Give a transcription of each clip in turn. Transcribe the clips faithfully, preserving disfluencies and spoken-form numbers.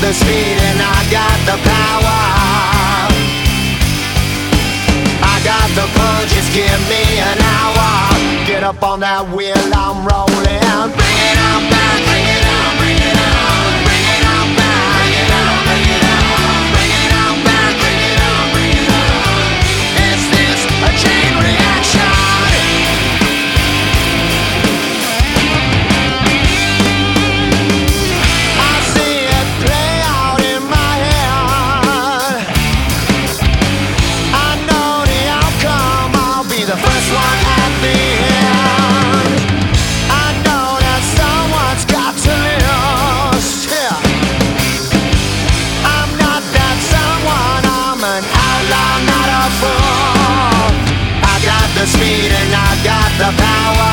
the speed and I got the power. I got the pull, just give me an hour. Get up on that wheel, I'm rolling. Bring it on back, bring it on, bring it on. Bring it on back, bring it on, bring it on. Bring it on back, bring it on, bring it on. Is this a chain reaction? Speed and I got the power.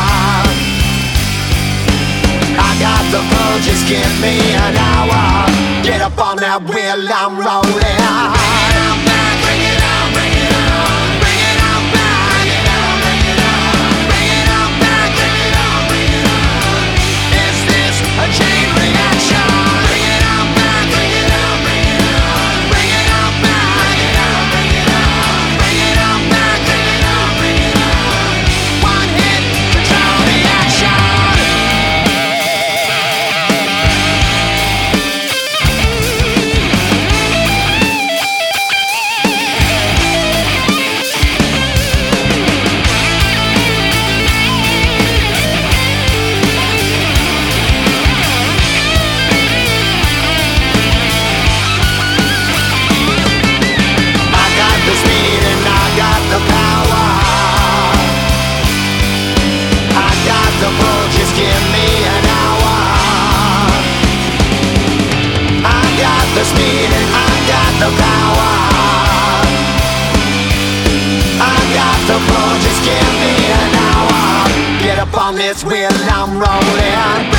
I got the pull, just give me an hour. Get up on that wheel, I'm rolling. Bring it on, bring it on, bring it on back. Bring it on, bring it on, bring it on back. Bring it on, bring it on. Is this a chain reaction? Bring it on back, bring it on, bring it on. Bring it on back, bring it on, bring it on. Bring it on back. The speed and I got the power. I got the pull, just give me an hour. Get up on this wheel, I'm rolling.